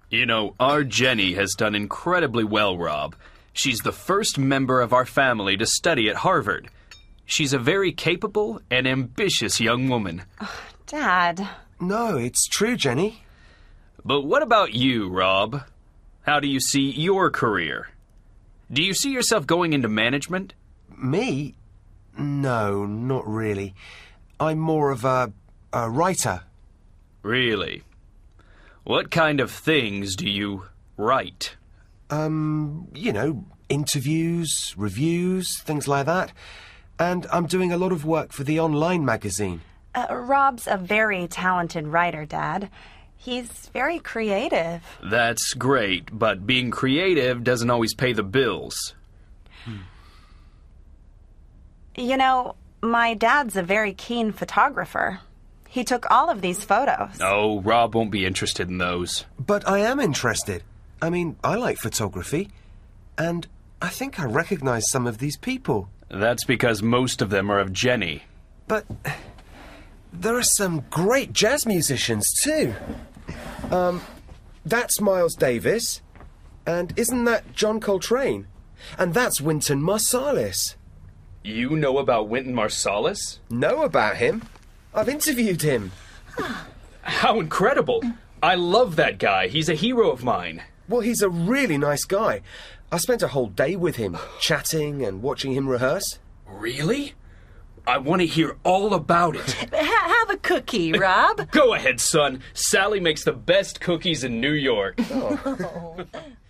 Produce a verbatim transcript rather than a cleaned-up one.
You know, our Jenny has done incredibly well, Rob. She's the first member of our family to study at Harvard. She's a very capable and ambitious young woman. Dad. No, it's true, Jenny. But what about you, Rob? How do you see your career? Do you see yourself going into management? Me? No, not really. I'm more of a, a writer. Really? What kind of things do you write? Um, you know, interviews, reviews, things like that. And I'm doing a lot of work for the online magazine. Uh, Rob's a very talented writer, Dad. He's very creative. That's great, but being creative doesn't always pay the bills. Hmm. You know, my dad's a very keen photographer. He took all of these photos. Oh, Rob won't be interested in those. But I am interested. I mean, I like photography. And I think I recognize some of these people. That's because most of them are of Jenny. But there are some great jazz musicians, too. Um, that's Miles Davis. And isn't that John Coltrane? And that's Wynton Marsalis. You know about Wynton Marsalis? Know about him? I've interviewed him. How incredible! I love that guy. He's a hero of mine. Well, he's a really nice guy. I spent a whole day with him, chatting and watching him rehearse. Really? I want to hear all about it. Ha- have a cookie, Rob. Go ahead, son. Sally makes the best cookies in New York. Oh.